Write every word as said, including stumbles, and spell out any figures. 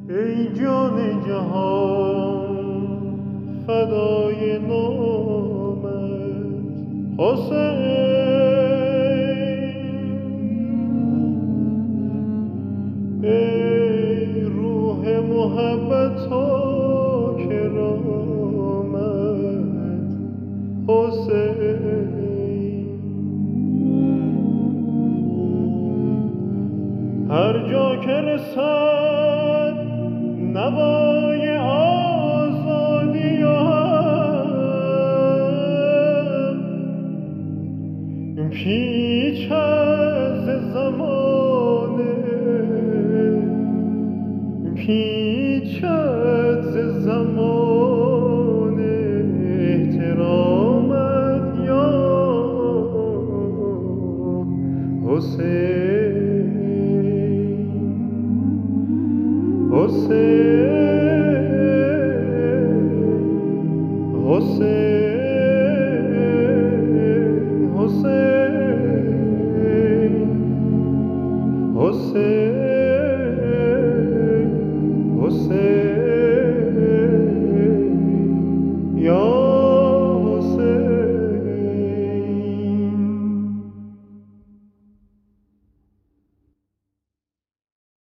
ای جان جهان فدای نامت حسین، ای روح محبت و کرامت حسین. هر جا که رسد نوای آزادی و حق، پیچد ز زمانه، پیچد ز زمانه احترامت یا حسین. حسین